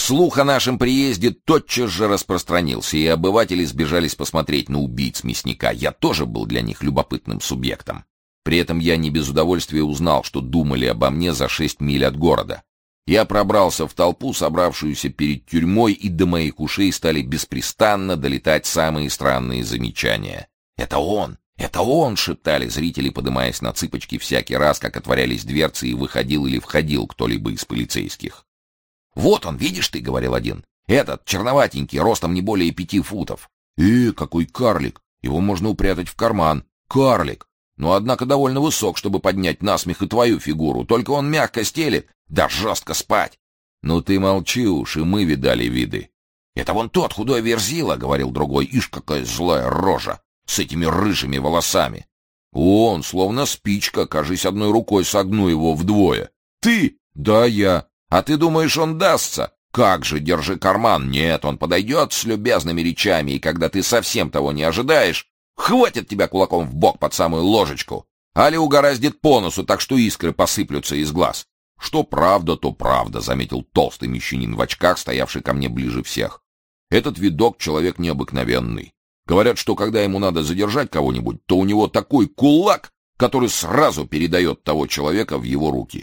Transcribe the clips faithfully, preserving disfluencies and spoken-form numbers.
Слух о нашем приезде тотчас же распространился, и обыватели сбежались посмотреть на убийц мясника. Я тоже был для них любопытным субъектом. При этом я не без удовольствия узнал, что думали обо мне за шесть миль от города. Я пробрался в толпу, собравшуюся перед тюрьмой, и до моих ушей стали беспрестанно долетать самые странные замечания. «Это он! Это он!» — шептали зрители, подымаясь на цыпочки всякий раз, как отворялись дверцы и выходил или входил кто-либо из полицейских. «Вот он, видишь ты», — говорил один, — «этот, черноватенький, ростом не более пяти футов». «Э, какой карлик! Его можно упрятать в карман. Карлик! Но, однако, довольно высок, чтобы поднять насмех и твою фигуру. Только он мягко стелет, да жестко спать». «Ну ты молчи уж, и мы видали виды». «Это вон тот худой верзила», — говорил другой, — «ишь, какая злая рожа, с этими рыжими волосами». «Он, словно спичка, кажись, одной рукой согну его вдвое». «Ты?» «Да, я». «А ты думаешь, он дастся? Как же, держи карман». «Нет, он подойдет с любезными речами, и когда ты совсем того не ожидаешь, хватит тебя кулаком в бок под самую ложечку. Али угораздит по носу, так что искры посыплются из глаз». «Что правда, то правда», — заметил толстый мещанин в очках, стоявший ко мне ближе всех. «Этот видок человек необыкновенный. Говорят, что когда ему надо задержать кого-нибудь, то у него такой кулак, который сразу передает того человека в его руки».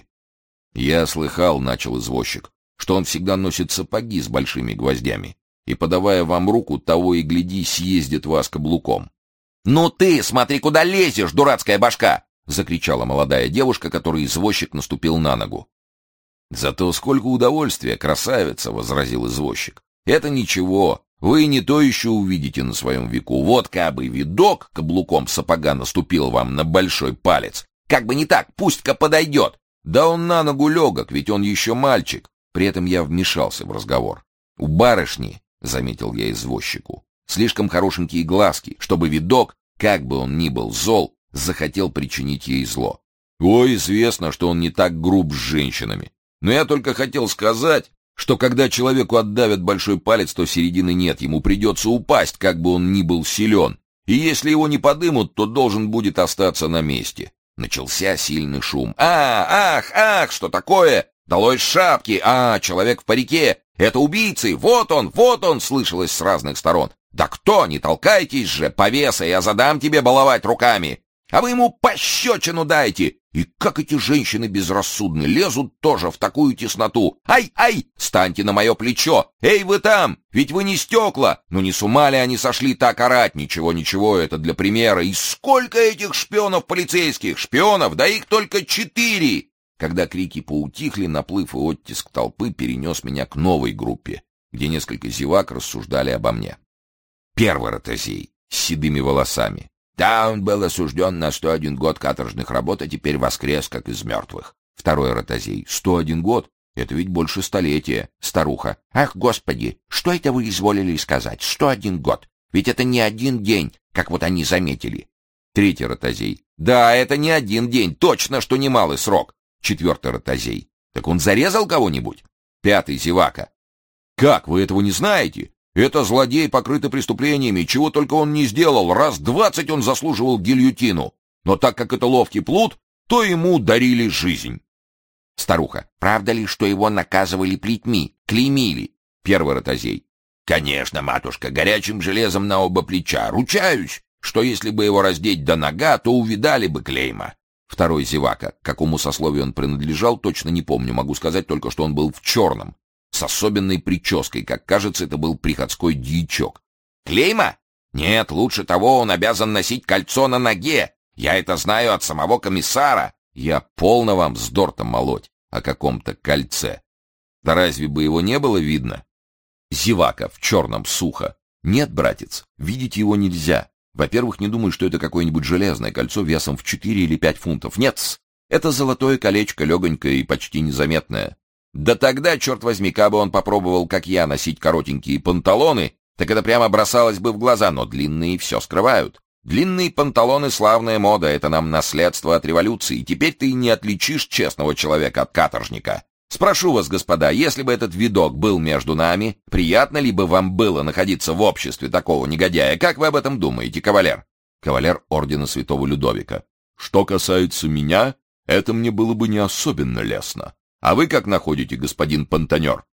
«Я слыхал, — начал извозчик, — что он всегда носит сапоги с большими гвоздями, и, подавая вам руку, того и гляди, съездит вас каблуком». «Ну ты, смотри, куда лезешь, дурацкая башка!» — закричала молодая девушка, которой извозчик наступил на ногу. «Зато сколько удовольствия, красавица!» — возразил извозчик. «Это ничего, вы не то еще увидите на своем веку. Вот кабы видок каблуком сапога наступил вам на большой палец. Как бы не так, пусть-ка подойдет. Да он на ногу легок, ведь он еще мальчик». При этом я вмешался в разговор. «У барышни, — заметил я извозчику, — слишком хорошенькие глазки, чтобы видок, как бы он ни был зол, захотел причинить ей зло. Ой, известно, что он не так груб с женщинами. Но я только хотел сказать, что когда человеку отдавят большой палец, то середины нет, ему придется упасть, как бы он ни был силен. И если его не подымут, то должен будет остаться на месте». Начался сильный шум. «А, ах, ах, что такое? Долой шапки! А, человек в парике! Это убийцы! Вот он, вот он!» — слышалось с разных сторон. «Да кто? Не толкайтесь же! Повеса, я задам тебе баловать руками! А вы ему пощечину дайте!» И как эти женщины безрассудны, лезут тоже в такую тесноту. «Ай, ай! Станьте на мое плечо! Эй, вы там! Ведь вы не стекла! Ну не с ума ли они сошли так орать? Ничего, ничего, это для примера. И сколько этих шпионов полицейских! Шпионов, да их только четыре!» Когда крики поутихли, наплыв и оттиск толпы перенес меня к новой группе, где несколько зевак рассуждали обо мне. Первый ротозей с седыми волосами. «Да, он был осужден на сто один год каторжных работ, а теперь воскрес, как из мертвых». Второй ротозей. «Сто один год? Это ведь больше столетия». Старуха. «Ах, Господи, что это вы изволили сказать? Сто один год. Ведь это не один день, как вот они заметили». Третий ротозей. «Да, это не один день, точно, что немалый срок». Четвертый ротозей. «Так он зарезал кого-нибудь?» Пятый зевака. «Как, вы этого не знаете? Это злодей, покрытый преступлениями, чего только он не сделал. Раз двадцать он заслуживал гильотину. Но так как это ловкий плут, то ему дарили жизнь». Старуха. «Правда ли, что его наказывали плетьми, клеймили?» Первый ротозей. «Конечно, матушка, горячим железом на оба плеча. Ручаюсь, что если бы его раздеть до нога, то увидали бы клейма». Второй зевака. К какому сословию он принадлежал, точно не помню. Могу сказать только, что он был в черном, с особенной прической. Как кажется, это был приходской дьячок. «Клейма? Нет, лучше того он обязан носить кольцо на ноге. Я это знаю от самого комиссара». «Я полно вам вздор-то молоть о каком-то кольце. Да разве бы его не было видно?» Зевака в черном сухо. «Нет, братец, видеть его нельзя. Во-первых, не думай, что это какое-нибудь железное кольцо весом в четыре или пять фунтов. Нет, это золотое колечко, легонькое и почти незаметное. Да тогда, черт возьми, кабы он попробовал, как я, носить коротенькие панталоны, так это прямо бросалось бы в глаза, но длинные все скрывают. Длинные панталоны — славная мода, это нам наследство от революции. Теперь ты не отличишь честного человека от каторжника. Спрошу вас, господа, если бы этот видок был между нами, приятно ли бы вам было находиться в обществе такого негодяя? Как вы об этом думаете, кавалер?» Кавалер ордена Святого Людовика. «Что касается меня, это мне было бы не особенно лестно. А вы как находите, господин Пантанер?»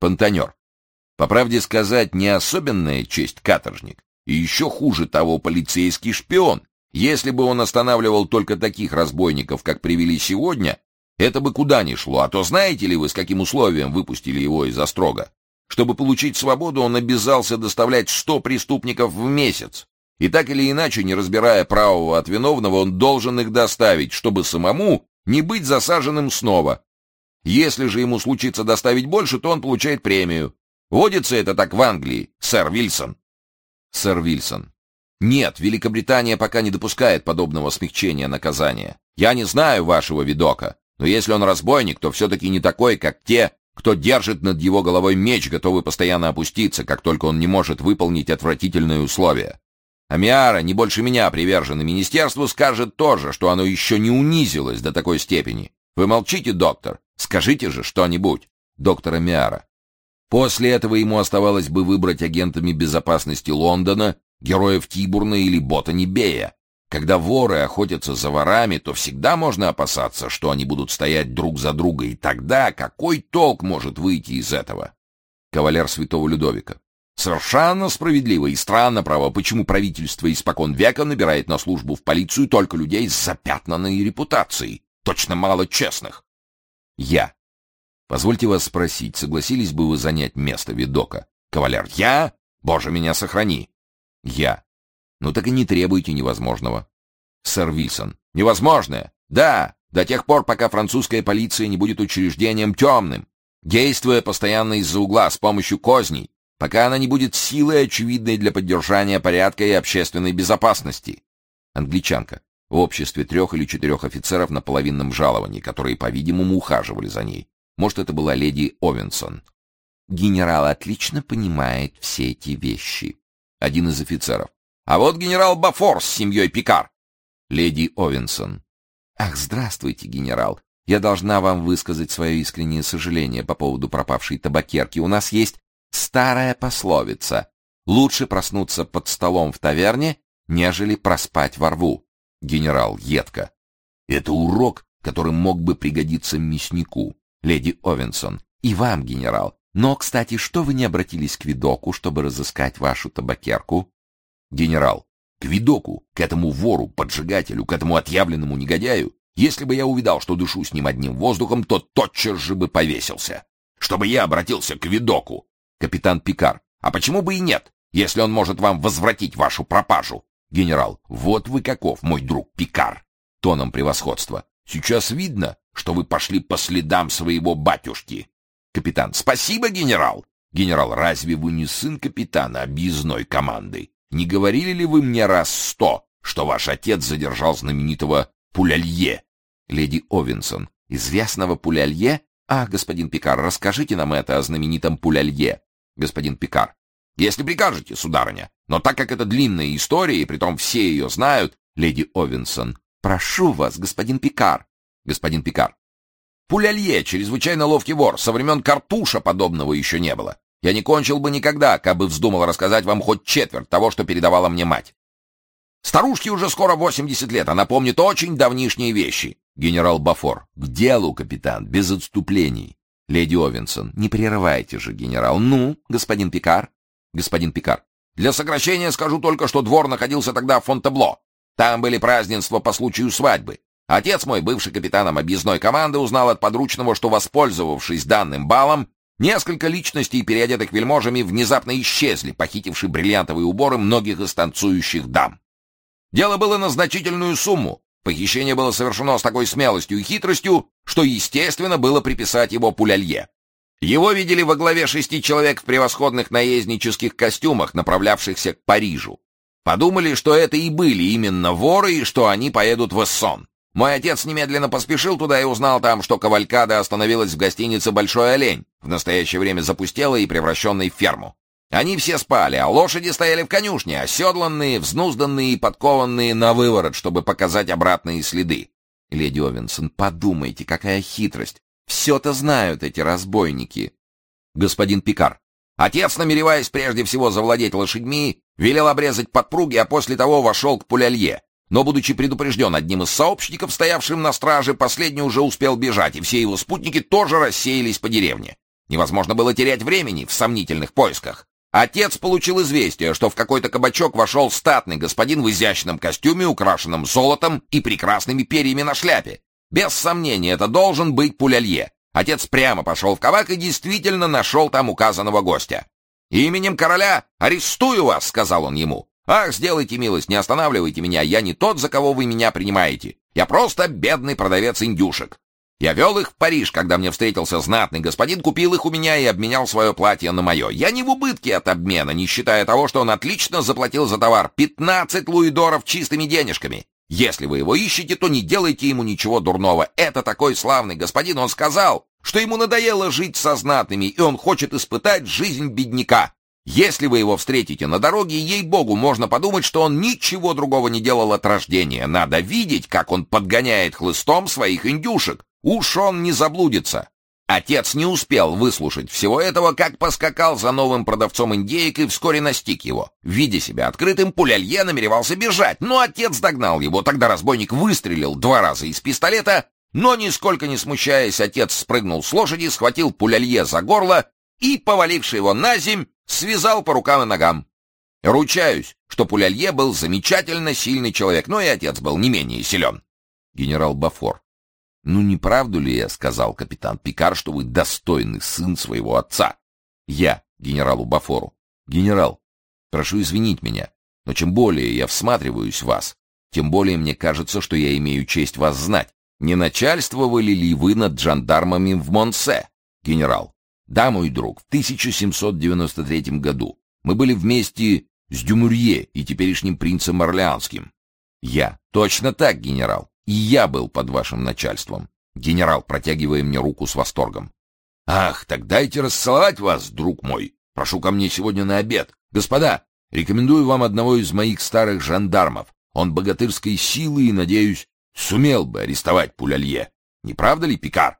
Понтанер. По правде сказать, не особенная честь каторжник. И еще хуже того, полицейский шпион. Если бы он останавливал только таких разбойников, как привели сегодня, это бы куда ни шло. А то знаете ли вы, с каким условием выпустили его из острога? Чтобы получить свободу, он обязался доставлять сто преступников в месяц. И так или иначе, не разбирая правого от виновного, он должен их доставить, чтобы самому не быть засаженным снова. Если же ему случится доставить больше, то он получает премию. Водится это так в Англии, сэр Вильсон. Сэр Вильсон. Нет, Великобритания пока не допускает подобного смягчения наказания. Я не знаю вашего видока, но если он разбойник, то все-таки не такой, как те, кто держит над его головой меч, готовый постоянно опуститься, как только он не может выполнить отвратительные условия. Амиара, не больше меня приверженный министерству, скажет тоже, что оно еще не унизилось до такой степени. Вы молчите, доктор? Скажите же что-нибудь. Доктор Амиара. После этого ему оставалось бы выбрать агентами безопасности Лондона, героев Тибурна или Ботани Бея. Когда воры охотятся за ворами, то всегда можно опасаться, что они будут стоять друг за друга, и тогда какой толк может выйти из этого? Кавалер святого Людовика. Совершенно справедливо и странно, право, почему правительство испокон века набирает на службу в полицию только людей с запятнанной репутацией, точно мало честных. Я. Позвольте вас спросить, согласились бы вы занять место видока? Кавалер. Я? Боже, меня сохрани. Я. Ну так и не требуйте невозможного. Сэр Вильсон. Невозможное? Да, до тех пор, пока французская полиция не будет учреждением темным, действуя постоянно из-за угла с помощью козней, пока она не будет силой, очевидной для поддержания порядка и общественной безопасности. Англичанка. В обществе трех или четырех офицеров на половинном жаловании, которые, по-видимому, ухаживали за ней. Может, это была леди Овинсон. Генерал отлично понимает все эти вещи. Один из офицеров. А вот генерал Бафор с семьей Пикар. Леди Овинсон. Ах, здравствуйте, генерал. Я должна вам высказать свое искреннее сожаление по поводу пропавшей табакерки. У нас есть старая пословица: лучше проснуться под столом в таверне, нежели проспать во рву. Генерал едко. Это урок, который мог бы пригодиться мяснику. Леди Овинсон. И вам, генерал. Но, кстати, что вы не обратились к видоку, чтобы разыскать вашу табакерку? Генерал. К видоку, к этому вору, поджигателю, к этому отъявленному негодяю? Если бы я увидал, что дышу с ним одним воздухом, то тотчас же бы повесился. Чтобы я обратился к видоку. Капитан Пикар. А почему бы и нет, если он может вам возвратить вашу пропажу? Генерал. Вот вы каков, мой друг Пикар. Тоном превосходства. Сейчас видно, что вы пошли по следам своего батюшки. Капитан. Спасибо, генерал. Генерал. Разве вы не сын капитана объездной команды? Не говорили ли вы мне раз сто, что ваш отец задержал знаменитого Пулялье? Леди Овинсон. Известного Пулялье? А, господин Пикар, расскажите нам это о знаменитом Пулялье. Господин Пикар. Если прикажете, сударыня. Но так как это длинная история, и притом все ее знают... Леди Овинсон. Прошу вас, господин Пикар. Господин Пикар. Пулялье — чрезвычайно ловкий вор. Со времен Картуша подобного еще не было. Я не кончил бы никогда, как бы вздумал рассказать вам хоть четверть того, что передавала мне мать. Старушке уже скоро восемьдесят лет, она помнит очень давнишние вещи. Генерал Бафор. К делу, капитан, без отступлений. Леди Овинсон. Не прерывайте же, генерал. Ну, господин Пикар. Господин Пикар. Для сокращения скажу только, что двор находился тогда в Фонтебло. Там были празднества по случаю свадьбы. Отец мой, бывший капитаном объездной команды, узнал от подручного, что, воспользовавшись данным балом, несколько личностей, переодетых вельможами, внезапно исчезли, похитивши бриллиантовые уборы многих из танцующих дам. Дело было на значительную сумму. Похищение было совершено с такой смелостью и хитростью, что, естественно, было приписать его Пулялье. Его видели во главе шести человек в превосходных наезднических костюмах, направлявшихся к Парижу. Подумали, что это и были именно воры, и что они поедут в Эссон. Мой отец немедленно поспешил туда и узнал там, что кавалькада остановилась в гостинице «Большой олень», в настоящее время запустелой и превращенной в ферму. Они все спали, а лошади стояли в конюшне, оседланные, взнузданные и подкованные на выворот, чтобы показать обратные следы. Леди Овинсон, подумайте, какая хитрость. Все-то знают эти разбойники. Господин Пикар. Отец, намереваясь прежде всего завладеть лошадьми, велел обрезать подпруги, а после того вошел к Пулялье. Но, будучи предупрежден одним из сообщников, стоявшим на страже, последний уже успел бежать, и все его спутники тоже рассеялись по деревне. Невозможно было терять времени в сомнительных поисках. Отец получил известие, что в какой-то кабачок вошел статный господин в изящном костюме, украшенном золотом и прекрасными перьями на шляпе. Без сомнения, это должен быть Пулялье. Отец прямо пошел в кабак и действительно нашел там указанного гостя. «Именем короля арестую вас», — сказал он ему. «Ах, сделайте милость, не останавливайте меня, я не тот, за кого вы меня принимаете. Я просто бедный продавец индюшек. Я вел их в Париж, когда мне встретился знатный господин, купил их у меня и обменял свое платье на мое. Я не в убытке от обмена, не считая того, что он отлично заплатил за товар пятнадцать луидоров чистыми денежками. Если вы его ищете, то не делайте ему ничего дурного. Это такой славный господин, он сказал, что ему надоело жить со знатными, и он хочет испытать жизнь бедняка. Если вы его встретите на дороге, ей-богу, можно подумать, что он ничего другого не делал от рождения. Надо видеть, как он подгоняет хлыстом своих индюшек. Уж он не заблудится. Отец не успел выслушать всего этого, как поскакал за новым продавцом индеек и вскоре настиг его. Видя себя открытым, Пулялье намеревался бежать, но отец догнал его. Тогда разбойник выстрелил два раза из пистолета, но, нисколько не смущаясь, отец спрыгнул с лошади, схватил Пулялье за горло и, поваливший его на земь, связал по рукам и ногам. Ручаюсь, что Пулялье был замечательно сильный человек, но и отец был не менее силен. Генерал Бафор. «Ну, не правду ли я, — сказал капитан Пикар, — что вы достойный сын своего отца?» Я генералу Бафору. «Генерал, прошу извинить меня, но чем более я всматриваюсь в вас, тем более мне кажется, что я имею честь вас знать. Не начальствовали ли вы над жандармами в Монсе?» Генерал. «Да, мой друг, в тысяча семьсот девяносто третьем году мы были вместе с Дюмурье и теперешним принцем Орлеанским». Я. «Точно так, генерал. И я был под вашим начальством». Генерал, протягивая мне руку с восторгом. «Ах, так дайте расцеловать вас, друг мой. Прошу ко мне сегодня на обед. Господа, рекомендую вам одного из моих старых жандармов. Он богатырской силы и, надеюсь, сумел бы арестовать Пулялье. Не правда ли, Пикар?»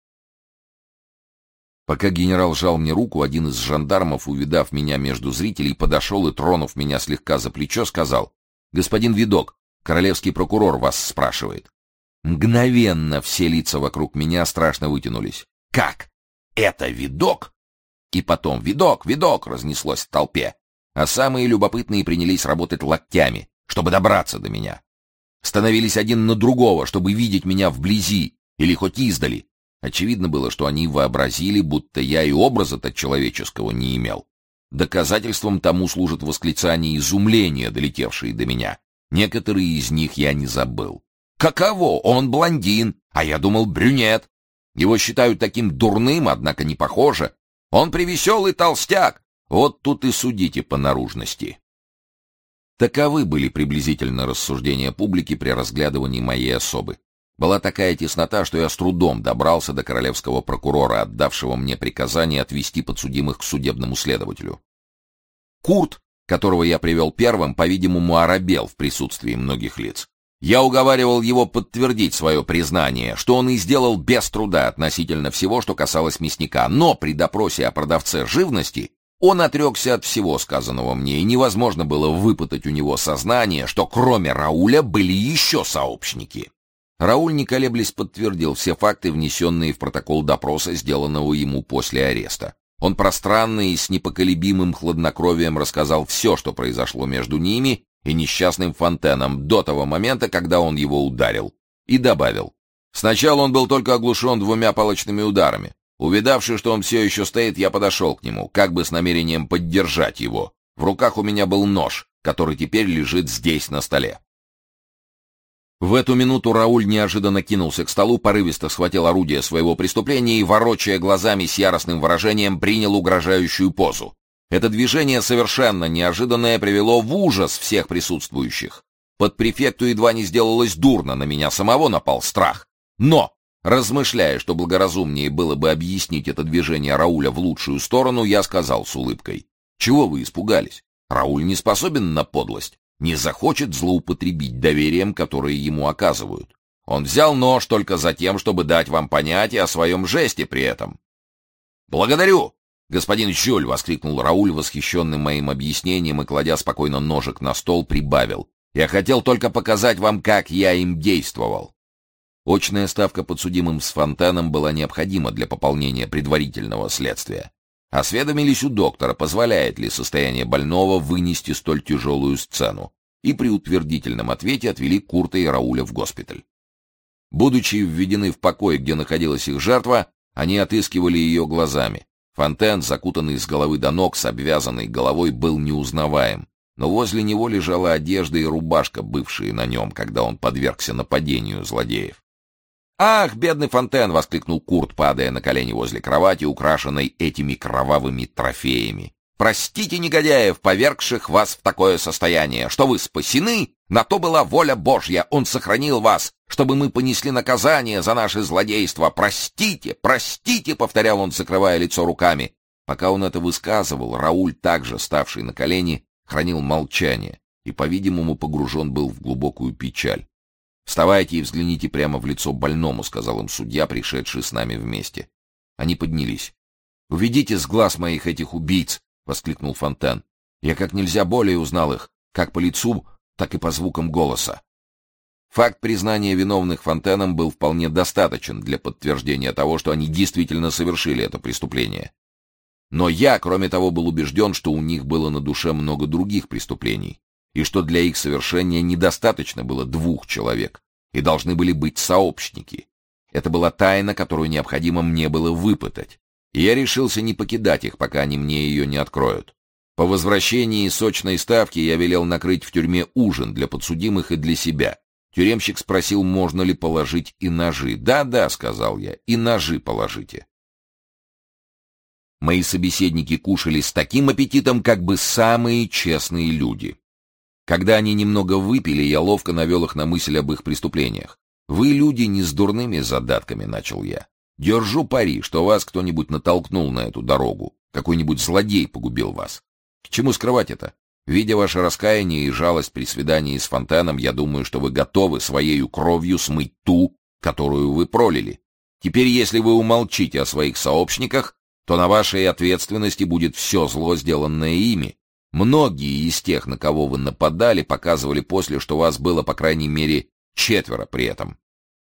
Пока генерал жал мне руку, один из жандармов, увидав меня между зрителей, подошел и, тронув меня слегка за плечо, сказал: «Господин Видок, королевский прокурор вас спрашивает». Мгновенно все лица вокруг меня страшно вытянулись. «Как? Это Видок?» И потом «Видок, Видок!» разнеслось в толпе, а самые любопытные принялись работать локтями, чтобы добраться до меня. Становились один на другого, чтобы видеть меня вблизи или хоть издали. Очевидно было, что они вообразили, будто я и образа-то человеческого не имел. Доказательством тому служат восклицания изумления, долетевшие до меня. Некоторые из них я не забыл. Каково? Он блондин, а я думал брюнет. Его считают таким дурным, однако не похоже. Он превеселый толстяк. Вот тут и судите по наружности. Таковы были приблизительно рассуждения публики при разглядывании моей особы. Была такая теснота, что я с трудом добрался до королевского прокурора, отдавшего мне приказание отвести подсудимых к судебному следователю. Курт, которого я привел первым, по-видимому, оробел в присутствии многих лиц. Я уговаривал его подтвердить свое признание, что он и сделал без труда относительно всего, что касалось мясника, но при допросе о продавце живности он отрекся от всего сказанного мне, и невозможно было выпытать у него сознание, что кроме Рауля были еще сообщники. Рауль, не колеблясь, подтвердил все факты, внесенные в протокол допроса, сделанного ему после ареста. Он пространно и с непоколебимым хладнокровием рассказал все, что произошло между ними и несчастным Фонтеном до того момента, когда он его ударил, и добавил: «Сначала он был только оглушен двумя палочными ударами. Увидавши, что он все еще стоит, я подошел к нему, как бы с намерением поддержать его. В руках у меня был нож, который теперь лежит здесь на столе». В эту минуту Рауль неожиданно кинулся к столу, порывисто схватил орудие своего преступления и, ворочая глазами с яростным выражением, принял угрожающую позу. Это движение, совершенно неожиданное, привело в ужас всех присутствующих. Подпрефекту едва не сделалось дурно, на меня самого напал страх. Но, размышляя, что благоразумнее было бы объяснить это движение Рауля в лучшую сторону, я сказал с улыбкой: «Чего вы испугались? Рауль не способен на подлость. Не захочет злоупотребить доверием, которое ему оказывают. Он взял нож только за тем, чтобы дать вам понятие о своем жесте при этом». «Благодарю, господин Жюль!» — воскликнул Рауль, восхищенный моим объяснением, и, кладя спокойно ножик на стол, прибавил: «Я хотел только показать вам, как я им действовал». Очная ставка подсудимым с Фонтеном была необходима для пополнения предварительного следствия. Осведомились у доктора, позволяет ли состояние больного вынести столь тяжелую сцену, и при утвердительном ответе отвели Курта и Рауля в госпиталь. Будучи введены в покой, где находилась их жертва, они отыскивали ее глазами. Фонтен, закутанный с головы до ног, с обвязанной головой, был неузнаваем, но возле него лежала одежда и рубашка, бывшие на нем, когда он подвергся нападению злодеев. «Ах, бедный Фонтен!» — воскликнул Курт, падая на колени возле кровати, украшенной этими кровавыми трофеями. «Простите негодяев, повергших вас в такое состояние, что вы спасены, на то была воля Божья, Он сохранил вас, чтобы мы понесли наказание за наше злодейство. Простите, простите!» — повторял он, закрывая лицо руками. Пока он это высказывал, Рауль, также ставший на колени, хранил молчание и, по-видимому, погружен был в глубокую печаль. «Вставайте и взгляните прямо в лицо больному», — сказал им судья, пришедший с нами вместе. Они поднялись. «Уведите с глаз моих этих убийц!» — воскликнул Фонтен. «Я как нельзя более узнал их, как по лицу, так и по звукам голоса». Факт признания виновных Фонтеном был вполне достаточен для подтверждения того, что они действительно совершили это преступление. Но я, кроме того, был убежден, что у них было на душе много других преступлений, и что для их совершения недостаточно было двух человек, и должны были быть сообщники. Это была тайна, которую необходимо мне было выпытать, и я решился не покидать их, пока они мне ее не откроют. По возвращении сочной ставки я велел накрыть в тюрьме ужин для подсудимых и для себя. Тюремщик спросил, можно ли положить и ножи. «Да-да», — сказал я, — «и ножи положите». Мои собеседники кушали с таким аппетитом, как бы самые честные люди. Когда они немного выпили, я ловко навел их на мысль об их преступлениях. «Вы люди не с дурными задатками», — начал я. «Держу пари, что вас кто-нибудь натолкнул на эту дорогу. Какой-нибудь злодей погубил вас. К чему скрывать это? Видя ваше раскаяние и жалость при свидании с Фонтеном, я думаю, что вы готовы своею кровью смыть ту, которую вы пролили. Теперь, если вы умолчите о своих сообщниках, то на вашей ответственности будет все зло, сделанное ими. Многие из тех, на кого вы нападали, показывали после, что вас было, по крайней мере, четверо при этом».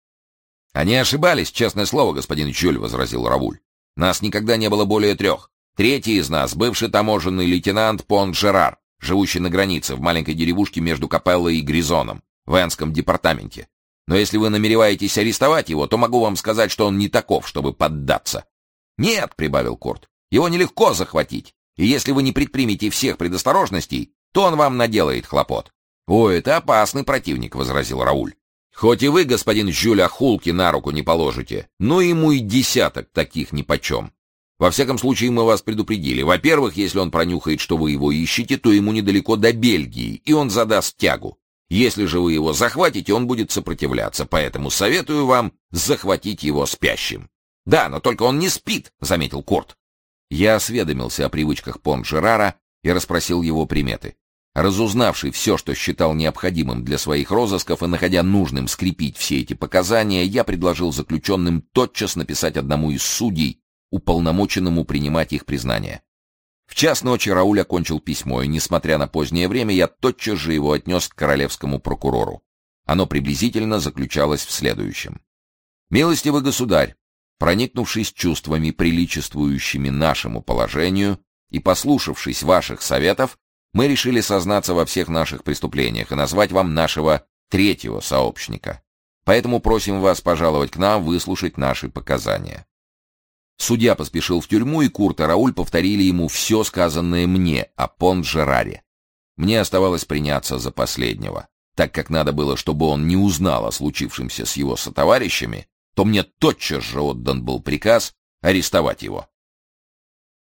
«Они ошибались, честное слово, господин Жюль», — возразил Рауль. «Нас никогда не было более трех. Третий из нас — бывший таможенный лейтенант Пон-Жерар, живущий на границе в маленькой деревушке между Капеллой и Гризоном, в Энском департаменте. Но если вы намереваетесь арестовать его, то могу вам сказать, что он не таков, чтобы поддаться». «Нет», — прибавил Курт, — «его нелегко захватить. И если вы не предпримете всех предосторожностей, то он вам наделает хлопот». «О, это опасный противник», — возразил Рауль. «Хоть и вы, господин Жюль, охулки на руку не положите, но ему и десяток таких нипочем. Во всяком случае, мы вас предупредили. Во-первых, если он пронюхает, что вы его ищете, то ему недалеко до Бельгии, и он задаст тягу. Если же вы его захватите, он будет сопротивляться, поэтому советую вам захватить его спящим». «Да, но только он не спит», — заметил Курт. Я осведомился о привычках Пон-Жерара и расспросил его приметы. Разузнавший все, что считал необходимым для своих розысков и находя нужным скрепить все эти показания, я предложил заключенным тотчас написать одному из судей, уполномоченному принимать их признание. В час ночи Рауль окончил письмо, и, несмотря на позднее время, я тотчас же его отнес к королевскому прокурору. Оно приблизительно заключалось в следующем. «Милостивый государь, проникнувшись чувствами, приличествующими нашему положению, и послушавшись ваших советов, мы решили сознаться во всех наших преступлениях и назвать вам нашего третьего сообщника. Поэтому просим вас пожаловать к нам, выслушать наши показания». Судья поспешил в тюрьму, и Курт и Рауль повторили ему все сказанное мне о Пон-Жераре. Мне оставалось приняться за последнего. Так как надо было, чтобы он не узнал о случившемся с его сотоварищами, то мне тотчас же отдан был приказ арестовать его.